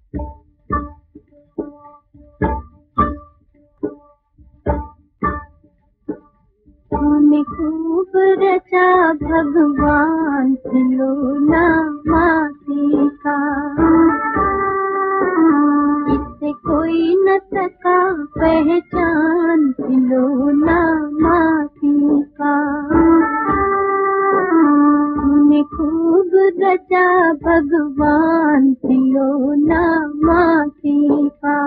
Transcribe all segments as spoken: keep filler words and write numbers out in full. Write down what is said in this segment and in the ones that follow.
तूने खूब रचा भगवान खिलौना माटी का, इससे कोई न सका पहचान खिलौना माटी का। तूने खूब रचा भगवान खिलौना माटी का।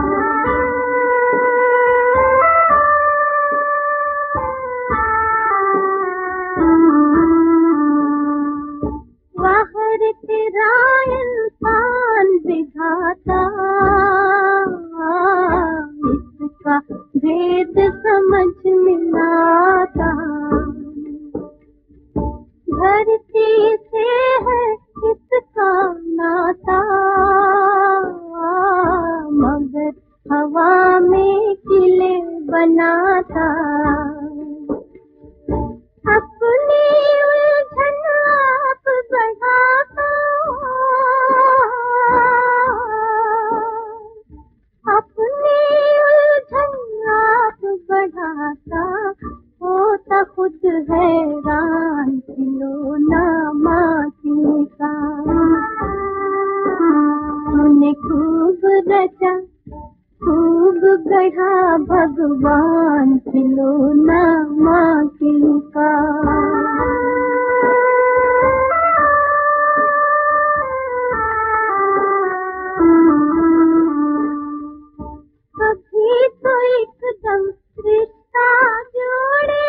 बाहर तेरा इंसान विधाता, इसका भेद समझ में आता। धरती से है इसका नाता, मगर हवा में किले बनाता। अपनी उलझन आप बढ़ाता, अपनी उलझन आप बढ़ाता। होता खुद हैरान खिलौना माटी का। तूने खूब रचा खूब गढ़ा भगवान खिलौना माटी का। कभी तो एकदम रिश्ता जोड़े,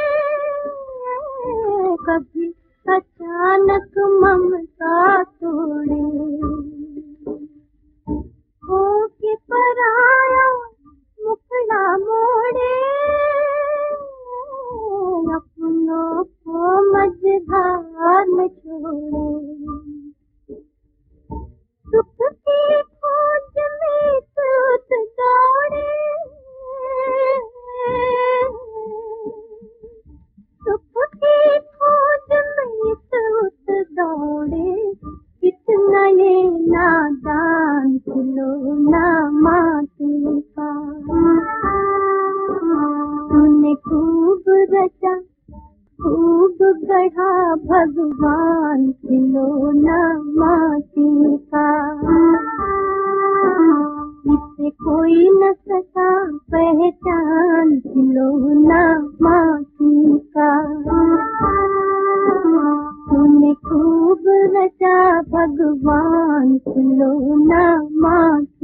कभी अचानक ममता तोड़े। हो के पराया मुखड़ा मोड़े, अपनों को मझधार में छोड़े। सुख की खोज में तूत दौड़े, सुख की खोज में तूत दौड़े। कितना ये नादान खिलौना माटी का। तूने खूब रचा खूब गढ़ा भगवान खिलौना माटी का। इससे कोई न सका पहचान खिलौना माटी का। तूने खूब रचा भगवान खिलौना माटी